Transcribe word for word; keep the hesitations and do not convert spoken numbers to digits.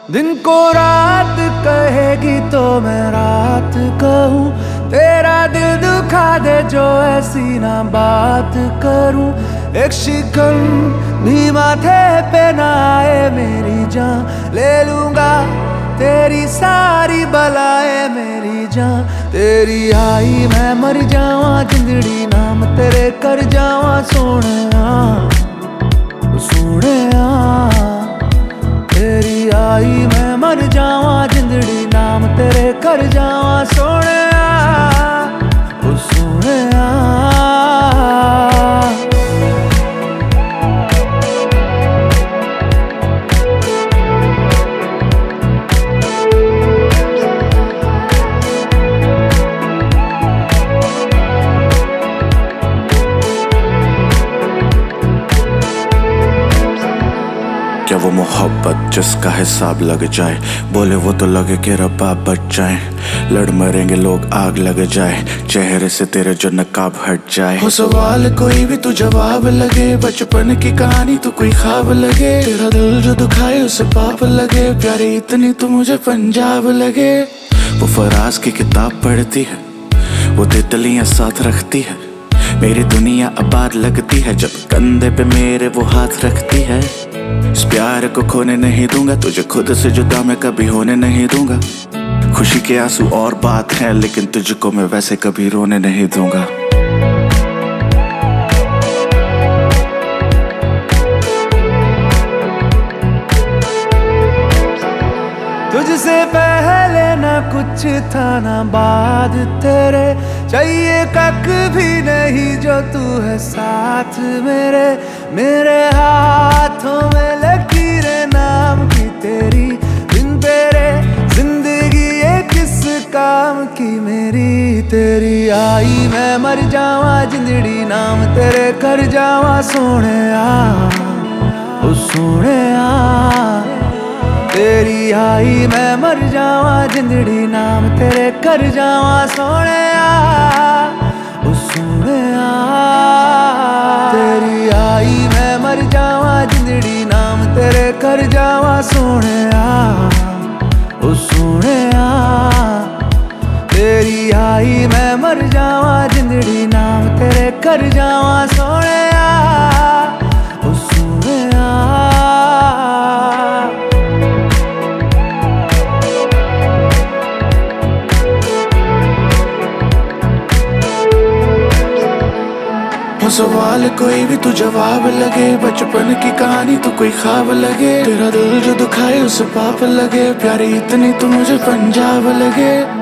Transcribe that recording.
दिन को रात कहेगी तो मैं रात कहूँ, तेरा दिल दुखा दे जो ऐसी ना बात करूँ। एक शिकन भी माथे पे ना आए मेरी जान, ले लूंगा तेरी सारी बलाए मेरी जान। तेरी आई मैं मर जावा जिंदड़ी नाम तेरे कर जावा सोने सोने। तेरी आई मैं मर जावा जिंदड़ी नाम तेरे कर जावा सोने सोने। क्या वो मोहब्बत जिसका हिसाब लग जाए, बोले वो तो लगे कि रब्बा बच जाए। लड़ मरेंगे लोग आग लग जाए, चेहरे से तेरे जो नकाब हट जाए। हो सवाल कोई भी तू जवाब लगे, बचपन की कहानी तो कोई ख्वाब लगे। तेरा दिल जो दुखाए उसे पाप लगे, प्यारी इतनी तो मुझे पंजाब लगे। वो फराज की किताब पढ़ती है, वो तितलियां साथ रखती है। मेरी दुनिया आबाद लगती है जब कंधे पे मेरे वो हाथ रखती है। इस प्यार को खोने नहीं दूंगा, तुझे खुद से जुदा मैं कभी होने नहीं दूंगा। खुशी के आंसू और बात है, लेकिन तुझको मैं वैसे कभी रोने नहीं दूंगा। तुझसे पहले ना कुछ था ना बाद तेरे, चाहिए कक भी नहीं जो तू है साथ मेरे। मेरे हाथों में लकीरें नाम की तेरी, बिन तेरे जिंदगी ये किस काम की मेरी। तेरी आई मैं मर जावा जिंदड़ी नाम तेरे कर जावा सोने ओ सोने। तेरी आई मैं मर जावा जिंदड़ी नाम तेरे कर जावा सोने ओ सोने। तेरी आई मैं मर जावा जिंदड़ी नाम तेरे कर जावा सोने ओ सोने। तेरी आई मैं मर जावा जिंदड़ी नाम तेरे कर जावा सोने ओ सोने। सवाल कोई भी तू जवाब लगे, बचपन की कहानी तो कोई ख्वाब लगे। तेरा दिल जो दुखाए उसे पाप लगे, प्यारी इतनी तो मुझे पंजाब लगे।